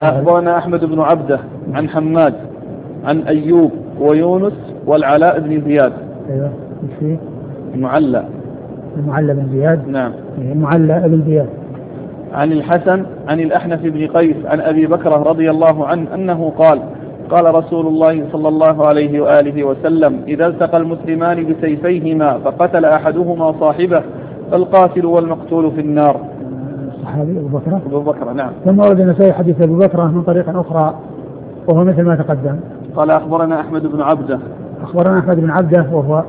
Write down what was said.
أخبرنا أحمد بن عبده عن حماد عن أيوب ويونس والعلاء بن زياد. أيوة. المعلى بن زياد. نعم. المعلى بن زياد. عن الحسن عن الأحنف بن قيس عن أبي بكر رضي الله عنه أنه قال قال رسول الله صلى الله عليه وآله وسلم إذا التقى المسلمان بسيفيهما فقتل أحدهما صاحبه فالقاتل والمقتول في النار. الصحابي أبو بكر نعم. ثم ورد النسائي حديث أبو بكر من طريق أخرى وهو مثل ما تقدم. قال أخبرنا أحمد بن عبده وهو